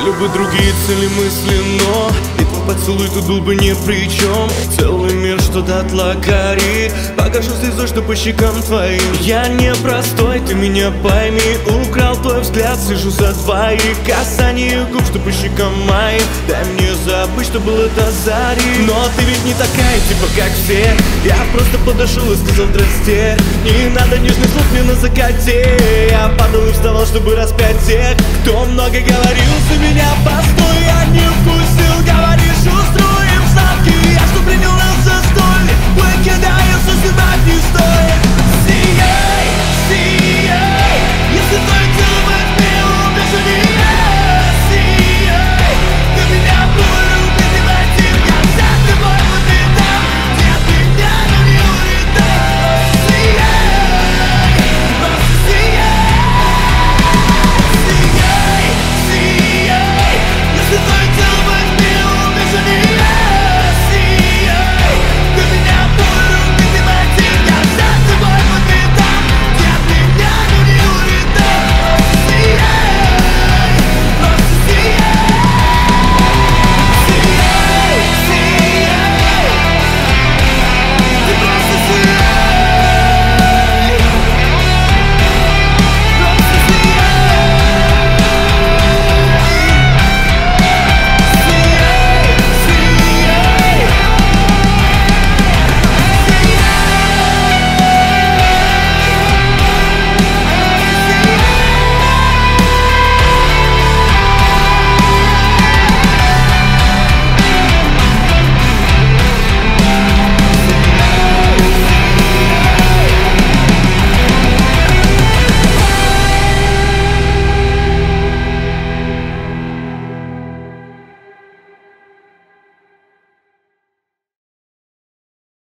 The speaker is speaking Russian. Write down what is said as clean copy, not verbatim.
Были бы другие цели мысли, но и твой поцелуй тут был бы ни при чем. Целый мир, что дотла горит, покажу слезу, что по щекам твоим. Я не простой, ты меня пойми. Украл твой взгляд, сижу за двоих. Касание губ, что по щекам моим. Дай мне забыть, что было до зари. Но ты ведь не такая, типа как все. Я просто подошел и сказал здрасте. Не надо нежных слов мне на закате. Я падал и вставал, чтобы распять тех, кто много говорил за меня. Постой, я не вкусил, говоришь, устроим ставки. Я что принял нас за столь, выкидаю со стенами.